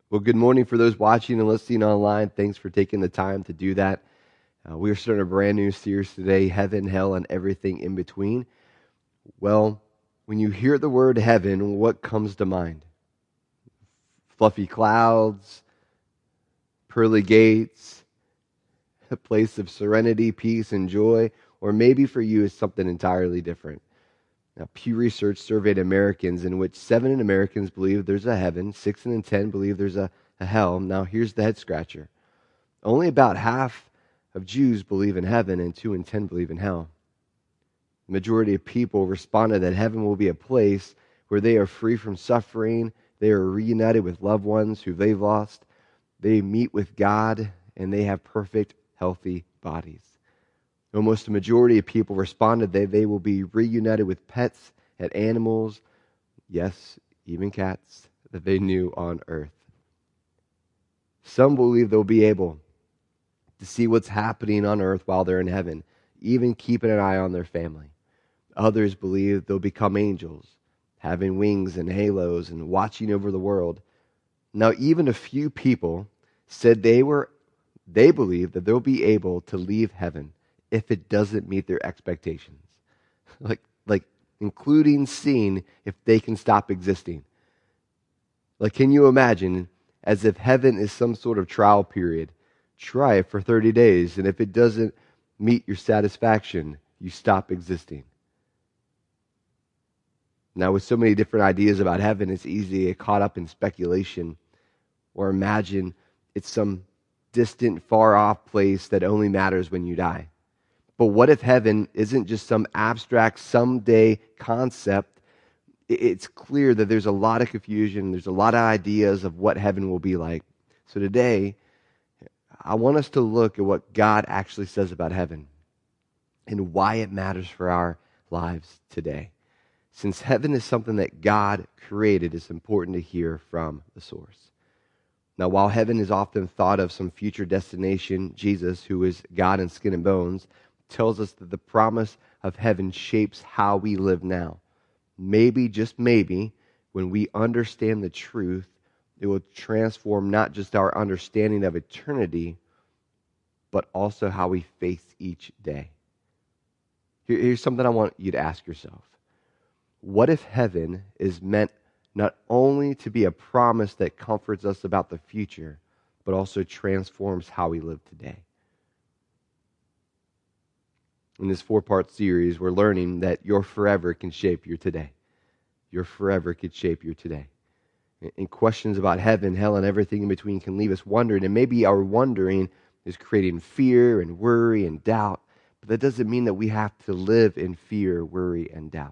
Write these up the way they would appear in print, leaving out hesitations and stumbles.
Well, good morning for those watching and listening online. Thanks for taking the time to do that. We are starting a brand new series today, Heaven, Hell, and Everything in Between. Well, when you hear the word heaven, what comes to mind? Fluffy clouds, pearly gates, a place of serenity, peace, and joy, or maybe for you it's something entirely different. Now, Pew Research surveyed Americans in which 7 Americans believe there's a heaven, 6 in 10 believe there's a hell. Now, here's the head scratcher. Only about half of Jews believe in heaven and 2 in 10 believe in hell. The majority of people responded that heaven will be a place where they are free from suffering, they are reunited with loved ones who they've lost, they meet with God, and they have perfect, healthy bodies. Almost the majority of people responded that they will be reunited with pets and animals, yes, even cats, that they knew on earth. Some believe they'll be able to see what's happening on earth while they're in heaven, even keeping an eye on their family. Others believe they'll become angels, having wings and halos and watching over the world. Now, even a few people said they believe that they'll be able to leave heaven if it doesn't meet their expectations. Like including seeing if they can stop existing. Like, can you imagine as if heaven is some sort of trial period? Try it for 30 days, and if it doesn't meet your satisfaction, you stop existing. Now, with so many different ideas about heaven, it's easy to get caught up in speculation or imagine it's some distant, far-off place that only matters when you die. But what if heaven isn't just some abstract, someday concept? It's clear that there's a lot of confusion. There's a lot of ideas of what heaven will be like. So today, I want us to look at what God actually says about heaven and why it matters for our lives today. Since heaven is something that God created, it's important to hear from the source. Now, while heaven is often thought of some future destination, Jesus, who is God in skin and bones, tells us that the promise of heaven shapes how we live now. Maybe, just maybe, when we understand the truth, it will transform not just our understanding of eternity, but also how we face each day. Here's something I want you to ask yourself. What if heaven is meant not only to be a promise that comforts us about the future, but also transforms how we live today? In this 4-part series, we're learning that your forever can shape your today. Your forever could shape your today. And questions about heaven, hell, and everything in between can leave us wondering, and maybe our wondering is creating fear and worry and doubt, but that doesn't mean that we have to live in fear, worry, and doubt.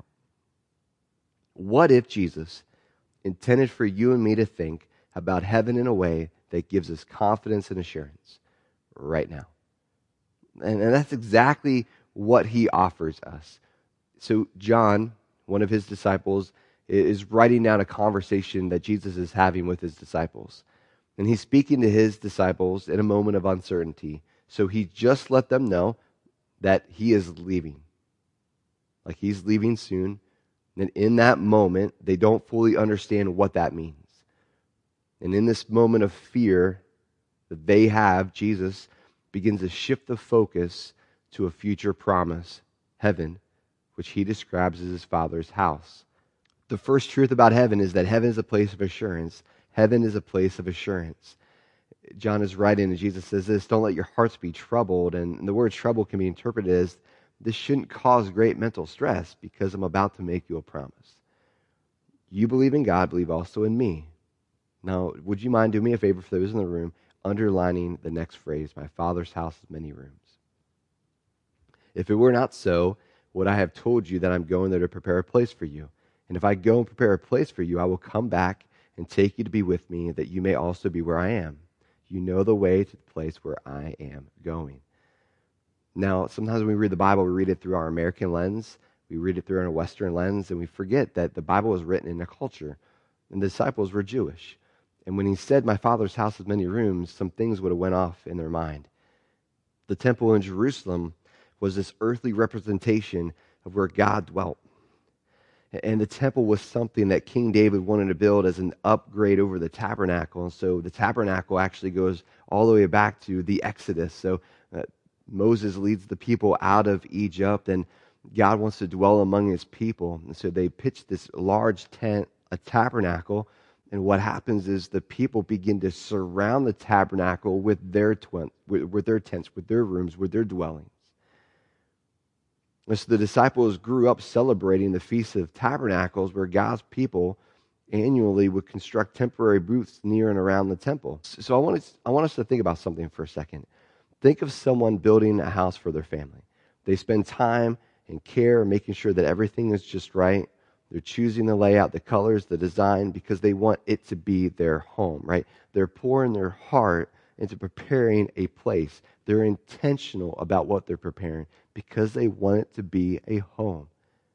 What if Jesus intended for you and me to think about heaven in a way that gives us confidence and assurance right now? And that's exactly what he offers us. So John, one of his disciples, is writing down a conversation that Jesus is having with his disciples. And he's speaking to his disciples in a moment of uncertainty. So he just let them know that he is leaving. Like he's leaving soon. And in that moment, they don't fully understand what that means. And in this moment of fear that they have, Jesus begins to shift the focus to a future promise, heaven, which he describes as his Father's house. The first truth about heaven is that heaven is a place of assurance. Heaven is a place of assurance. John is writing, and Jesus says this, don't let your hearts be troubled. And the word trouble can be interpreted as, this shouldn't cause great mental stress because I'm about to make you a promise. You believe in God, believe also in me. Now, would you mind doing me a favor for those in the room, underlining the next phrase, my Father's house has many rooms. If it were not so, would I have told you that I'm going there to prepare a place for you? And if I go and prepare a place for you, I will come back and take you to be with me, that you may also be where I am. You know the way to the place where I am going. Now, sometimes when we read the Bible, we read it through our American lens. We read it through our Western lens, and we forget that the Bible was written in a culture, and the disciples were Jewish. And when he said, my Father's house has many rooms, some things would have went off in their mind. The temple in Jerusalem was this earthly representation of where God dwelt. And the temple was something that King David wanted to build as an upgrade over the tabernacle. And so the tabernacle actually goes all the way back to the Exodus. So Moses leads the people out of Egypt, and God wants to dwell among his people. And so they pitch this large tent, a tabernacle, and what happens is the people begin to surround the tabernacle with their tents, with their rooms, with their dwellings. And so the disciples grew up celebrating the Feast of Tabernacles, where God's people annually would construct temporary booths near and around the temple. So I want us to think about something for a second. Think of someone building a house for their family. They spend time and care making sure that everything is just right. They're choosing the layout, the colors, the design, because they want it to be their home, right? They're pouring their heart into preparing a place. They're intentional about what they're preparing because they want it to be a home.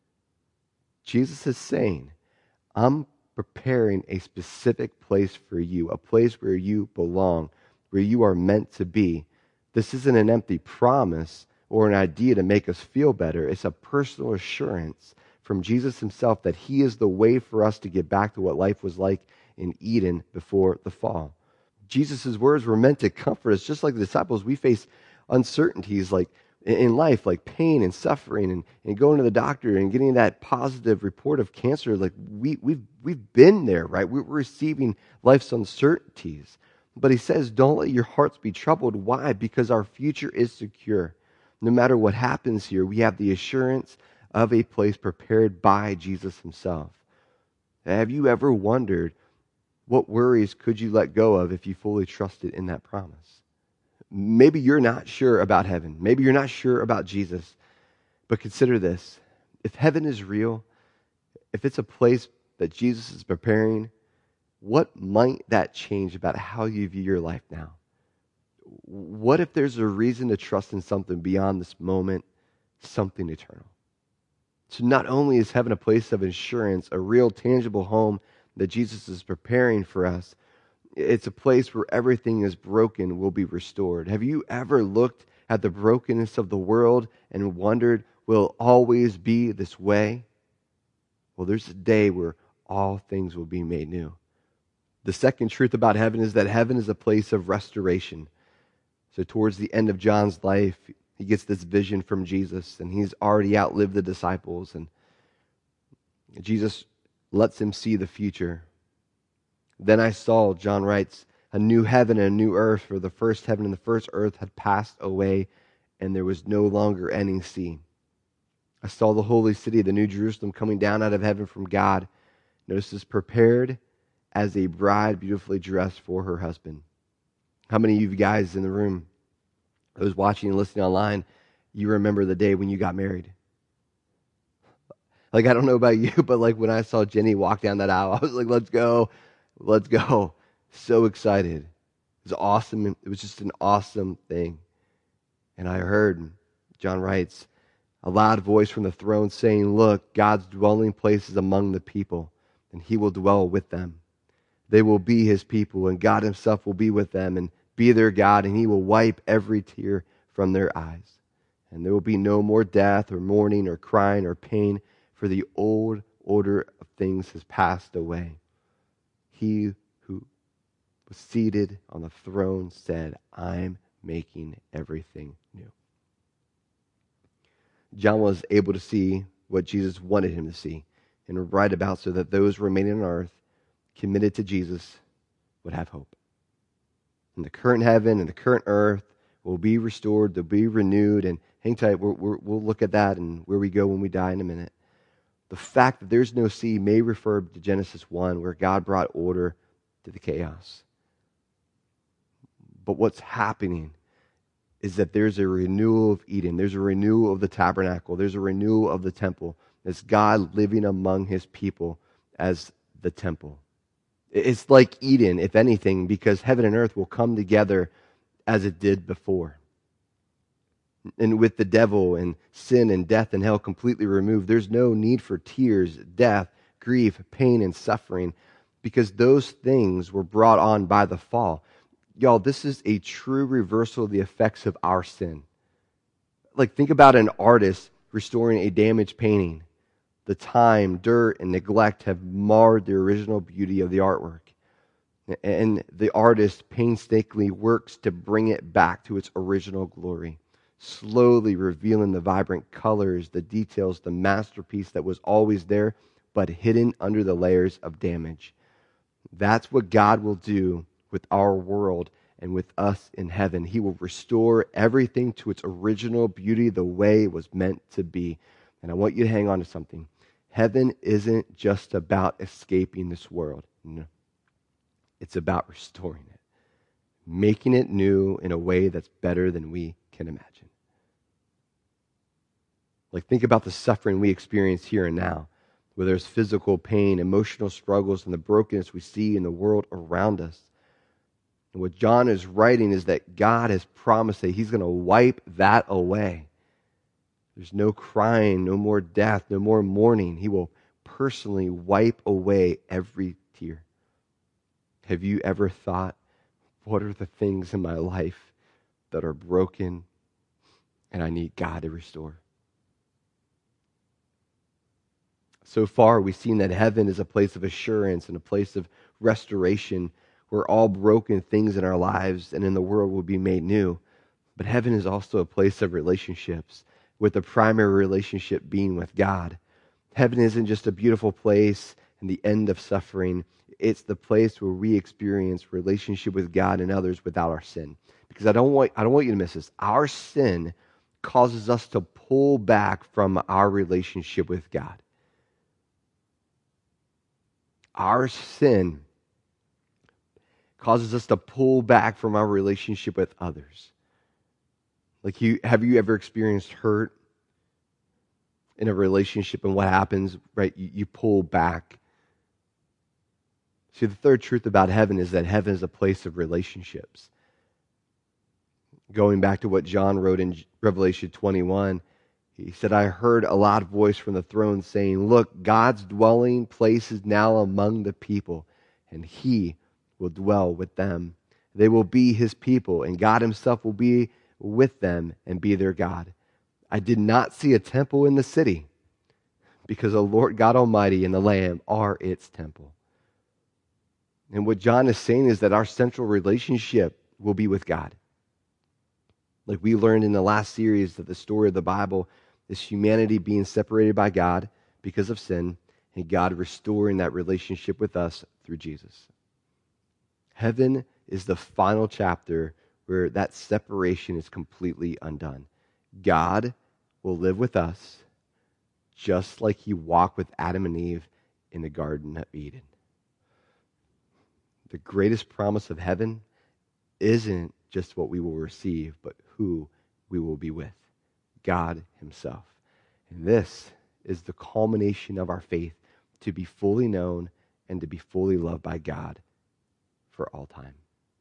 Jesus is saying, I'm preparing a specific place for you, a place where you belong, where you are meant to be. This isn't an empty promise or an idea to make us feel better. It's a personal assurance from Jesus himself that he is the way for us to get back to what life was like in Eden before the fall. Jesus' words were meant to comfort us. Just like the disciples, we face uncertainties like in life, like pain and suffering and going to the doctor and getting that positive report of cancer. Like we've been there, right? We're receiving life's uncertainties. But he says, don't let your hearts be troubled. Why? Because our future is secure. No matter what happens here, we have the assurance of a place prepared by Jesus himself. Have you ever wondered what worries could you let go of if you fully trusted in that promise? Maybe you're not sure about heaven. Maybe you're not sure about Jesus. But consider this. If heaven is real, if it's a place that Jesus is preparing, what might that change about how you view your life now? What if there's a reason to trust in something beyond this moment, something eternal? So not only is heaven a place of assurance, a real tangible home that Jesus is preparing for us, it's a place where everything is broken will be restored. Have you ever looked at the brokenness of the world and wondered, will it always be this way? Well, there's a day where all things will be made new. The second truth about heaven is that heaven is a place of restoration. So towards the end of John's life, he gets this vision from Jesus, and he's already outlived the disciples, and Jesus lets him see the future. Then I saw, John writes, a new heaven and a new earth, for the first heaven and the first earth had passed away, and there was no longer any sea. I saw the holy city, the new Jerusalem, coming down out of heaven from God. Notice this, prepared as a bride beautifully dressed for her husband. How many of you guys in the room, those watching and listening online, you remember the day when you got married? Like, I don't know about you, but like when I saw Jenny walk down that aisle, I was like, let's go. Let's go. So excited. It was awesome. It was just an awesome thing. And I heard, John writes, a loud voice from the throne saying, look, God's dwelling place is among the people, and he will dwell with them. They will be his people, and God himself will be with them and be their God, and he will wipe every tear from their eyes. And there will be no more death or mourning or crying or pain, for the old order of things has passed away. He who was seated on the throne said, I'm making everything new. John was able to see what Jesus wanted him to see and write about so that those remaining on earth committed to Jesus would have hope. And the current heaven and the current earth will be restored, they'll be renewed, and hang tight, we'll look at that and where we go when we die in a minute. The fact that there's no sea may refer to Genesis 1, where God brought order to the chaos. But what's happening is that there's a renewal of Eden. There's a renewal of the tabernacle. There's a renewal of the temple. It's God living among his people as the temple. It's like Eden, if anything, because heaven and earth will come together as it did before. And with the devil and sin and death and hell completely removed, there's no need for tears, death, grief, pain, and suffering, because those things were brought on by the fall. Y'all, this is a true reversal of the effects of our sin. Like, think about an artist restoring a damaged painting. The time, dirt, and neglect have marred the original beauty of the artwork. And the artist painstakingly works to bring it back to its original glory, slowly revealing the vibrant colors, the details, the masterpiece that was always there, but hidden under the layers of damage. That's what God will do with our world and with us in heaven. He will restore everything to its original beauty, the way it was meant to be. And I want you to hang on to something. Heaven isn't just about escaping this world. No. It's about restoring it, making it new in a way that's better than we can imagine. Like, think about the suffering we experience here and now, where there's physical pain, emotional struggles, and the brokenness we see in the world around us. And what John is writing is that God has promised that He's going to wipe that away. There's no crying, no more death, no more mourning. He will personally wipe away every tear. Have you ever thought, what are the things in my life that are broken and I need God to restore? So far, we've seen that heaven is a place of assurance and a place of restoration where all broken things in our lives and in the world will be made new. But heaven is also a place of relationships, with the primary relationship being with God. Heaven isn't just a beautiful place and the end of suffering. It's the place where we experience relationship with God and others without our sin. Because I don't want you to miss this. Our sin causes us to pull back from our relationship with God. Our sin causes us to pull back from our relationship with others. Like, have you ever experienced hurt in a relationship, and what happens, right? You pull back. See, the third truth about heaven is that heaven is a place of relationships. Going back to what John wrote in Revelation 21, he said, I heard a loud voice from the throne saying, look, God's dwelling place is now among the people, and He will dwell with them. They will be His people, and God Himself will be with them and be their God. I did not see a temple in the city, because the Lord God Almighty and the Lamb are its temple. And what John is saying is that our central relationship will be with God. Like we learned in the last series, that the story of the Bible is humanity being separated by God because of sin, and God restoring that relationship with us through Jesus. Heaven is the final chapter where that separation is completely undone. God will live with us just like He walked with Adam and Eve in the Garden of Eden. The greatest promise of heaven isn't just what we will receive, but who we will be with, God Himself. And this is the culmination of our faith, to be fully known and to be fully loved by God for all time.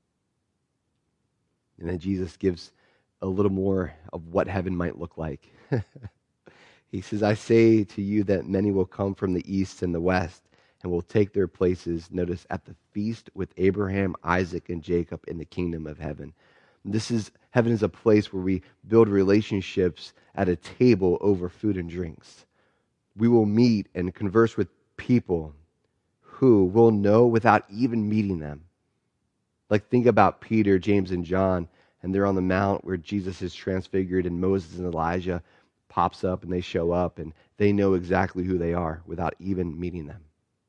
And then Jesus gives a little more of what heaven might look like. He says, I say to you that many will come from the east and the west and will take their places, notice, at the feast with Abraham, Isaac, and Jacob in the kingdom of heaven. Heaven is a place where we build relationships at a table over food and drinks. We will meet and converse with people who will know without even meeting them. Like, think about Peter, James, and John, and they're on the mount where Jesus is transfigured, and Moses and Elijah pops up, and they show up, and they know exactly who they are without even meeting them.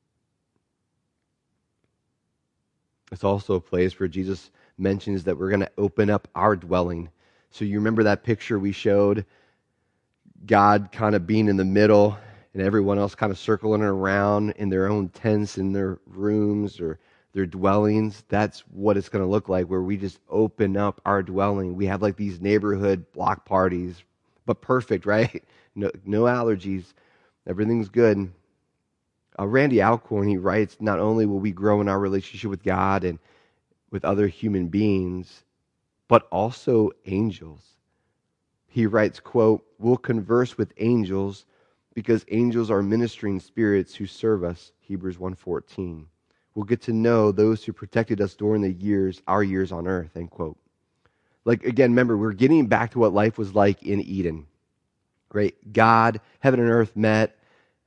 It's also a place where Jesus mentions that we're going to open up our dwelling. So you remember that picture we showed? God kind of being in the middle and everyone else kind of circling around in their own tents, in their rooms or their dwellings. That's what it's going to look like, where we just open up our dwelling. We have like these neighborhood block parties, but perfect, right? No allergies. Everything's good. Randy Alcorn, he writes, not only will we grow in our relationship with God and with other human beings, but also angels. He writes, quote, we'll converse with angels because angels are ministering spirits who serve us, Hebrews 1:14. We'll get to know those who protected us during our years on earth, end quote. Like, again, remember, we're getting back to what life was like in Eden, right? God, heaven and earth met.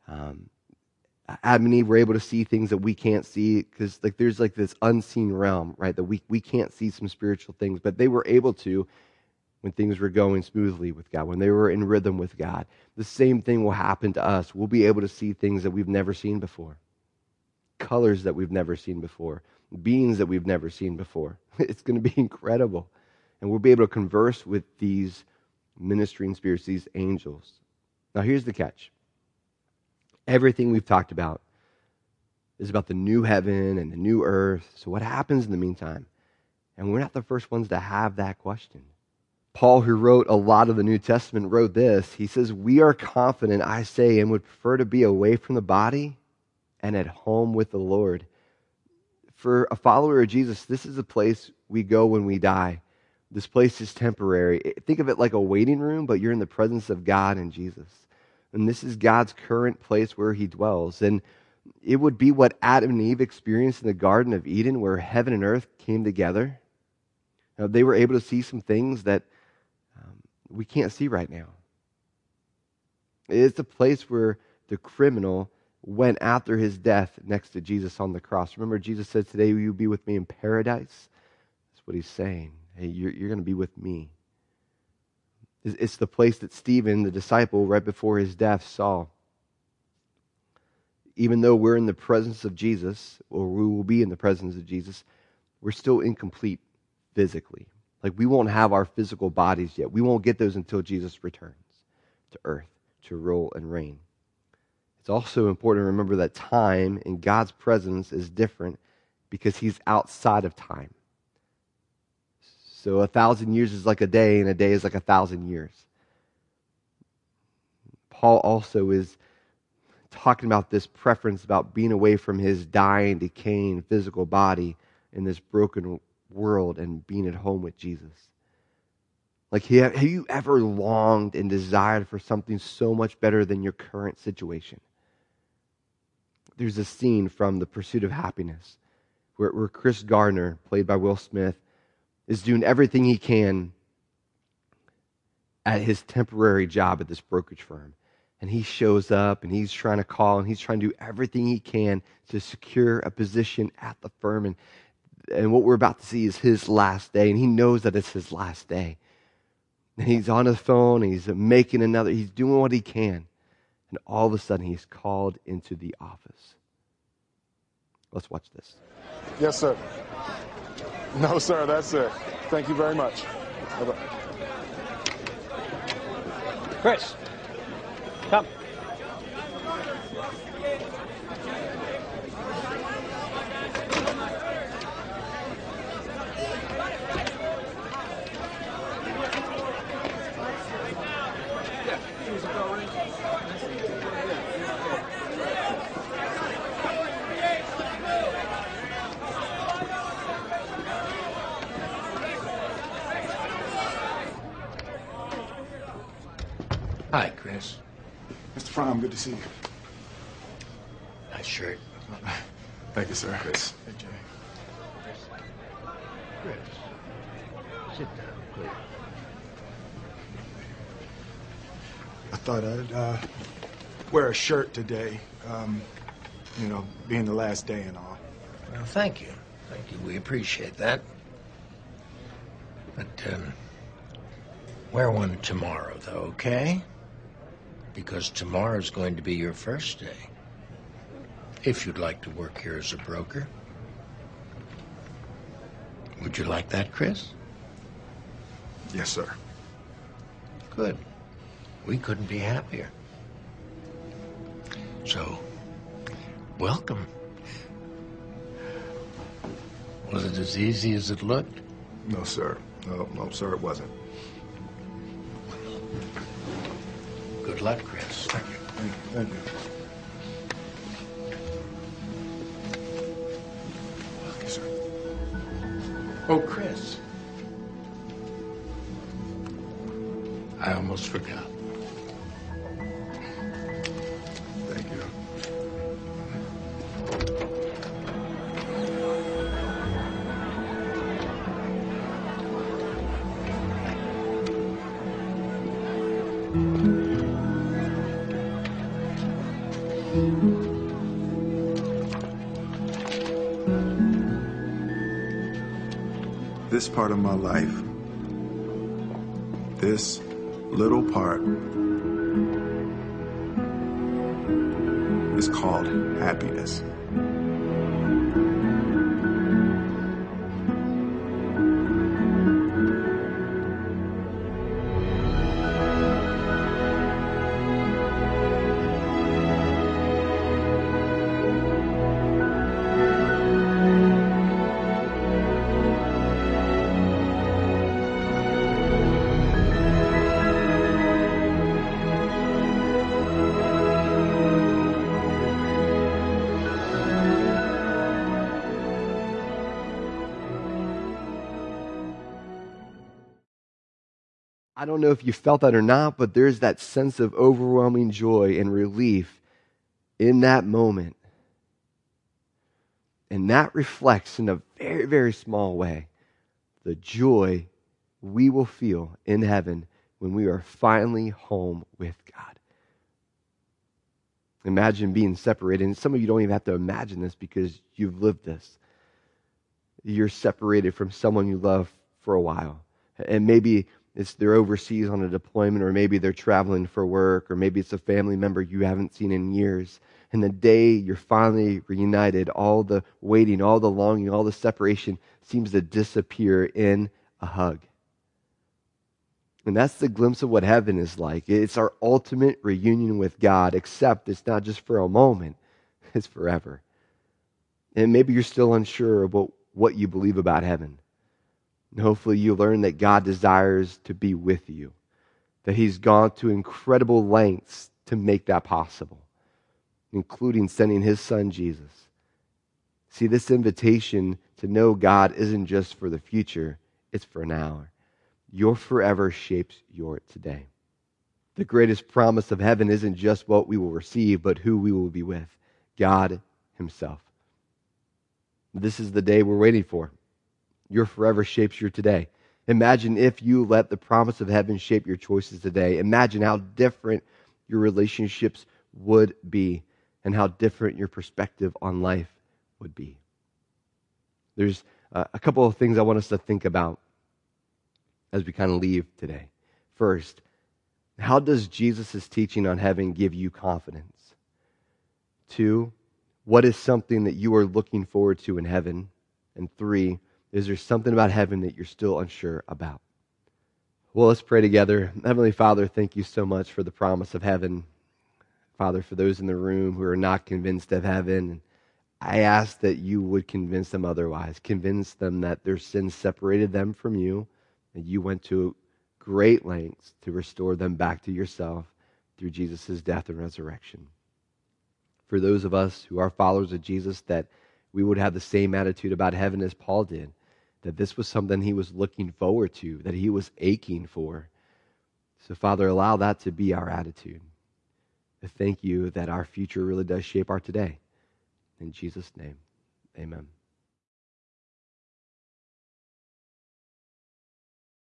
Um, Adam and Eve were able to see things that we can't see because there's this unseen realm, right? That we can't see some spiritual things, but they were able to when things were going smoothly with God, when they were in rhythm with God. The same thing will happen to us. We'll be able to see things that we've never seen before, colors that we've never seen before, beings that we've never seen before. It's going to be incredible. And we'll be able to converse with these ministering spirits, these angels. Now, here's the catch. Everything we've talked about is about the new heaven and the new earth. So what happens in the meantime? And we're not the first ones to have that question. Paul, who wrote a lot of the New Testament, wrote this. He says, "We are confident, I say, and would prefer to be away from the body and at home with the Lord." For a follower of Jesus, this is a place we go when we die. This place is temporary. Think of it like a waiting room, but you're in the presence of God and Jesus. And this is God's current place where he dwells. And it would be what Adam and Eve experienced in the Garden of Eden, where heaven and earth came together. Now, they were able to see some things that we can't see right now. It's the place where the criminal went after his death next to Jesus on the cross. Remember, Jesus said, "Today will you be with me in paradise?" That's what he's saying. Hey, you're going to be with me. It's the place that Stephen, the disciple, right before his death, saw. Even though we're in the presence of Jesus, or we will be in the presence of Jesus, we're still incomplete physically. We won't have our physical bodies yet. We won't get those until Jesus returns to earth to rule and reign. It's also important to remember that time in God's presence is different because he's outside of time. So 1,000 years is like a day, and a day is like 1,000 years. Paul also is talking about this preference about being away from his dying, decaying physical body in this broken world and being at home with Jesus. Have you ever longed and desired for something so much better than your current situation? There's a scene from The Pursuit of Happiness where Chris Gardner, played by Will Smith, is doing everything he can at his temporary job at this brokerage firm. And he shows up and he's trying to call and he's trying to do everything he can to secure a position at the firm. And what we're about to see is his last day. And he knows that it's his last day. And he's on his phone and he's he's doing what he can. And all of a sudden he's called into the office. Let's watch this. Yes, sir. No, sir, that's it. Thank you very much. Bye-bye. Chris, come. Hi, Chris. Mr. Fromm, good to see you. Nice shirt. Thank you, sir. Chris. Hey, Jay. Chris, sit down, please. I thought I'd wear a shirt today, being the last day and all. Well, thank you. Thank you. We appreciate that. But, wear one tomorrow, though, okay? Because tomorrow's going to be your first day. If you'd like to work here as a broker. Would you like that, Chris? Yes, sir. Good. We couldn't be happier. So, welcome. Was it as easy as it looked? No, sir. No, sir, it wasn't. Good luck, Chris. Thank you. Thank you. Okay, sir. Oh, Chris. I almost forgot. Thank you. this part of my life, this little part, is called happiness. I don't know if you felt that or not, but there's that sense of overwhelming joy and relief in that moment. And that reflects in a very, very small way the joy we will feel in heaven when we are finally home with God. Imagine being separated. And some of you don't even have to imagine this because you've lived this. You're separated from someone you love for a while. And maybe they're overseas on a deployment, or maybe they're traveling for work, or maybe it's a family member you haven't seen in years. And the day you're finally reunited, all the waiting, all the longing, all the separation seems to disappear in a hug. And that's the glimpse of what heaven is like. It's our ultimate reunion with God, except it's not just for a moment, it's forever. And maybe you're still unsure about what you believe about heaven. And hopefully you learn that God desires to be with you, that He's gone to incredible lengths to make that possible, including sending His Son, Jesus. See, this invitation to know God isn't just for the future, it's for now. Your forever shapes your today. The greatest promise of heaven isn't just what we will receive, but who we will be with, God Himself. This is the day we're waiting for. Your forever shapes your today. Imagine if you let the promise of heaven shape your choices today. Imagine how different your relationships would be and how different your perspective on life would be. There's a couple of things I want us to think about as we kind of leave today. First, how does Jesus' teaching on heaven give you confidence? 2, what is something that you are looking forward to in heaven? And 3, is there something about heaven that you're still unsure about? Well, let's pray together. Heavenly Father, thank you so much for the promise of heaven. Father, for those in the room who are not convinced of heaven, I ask that you would convince them otherwise. Convince them that their sins separated them from you, and you went to great lengths to restore them back to yourself through Jesus' death and resurrection. For those of us who are followers of Jesus, that we would have the same attitude about heaven as Paul did, that this was something he was looking forward to, that he was aching for. So, Father, allow that to be our attitude. I thank you that our future really does shape our today. In Jesus' name, amen.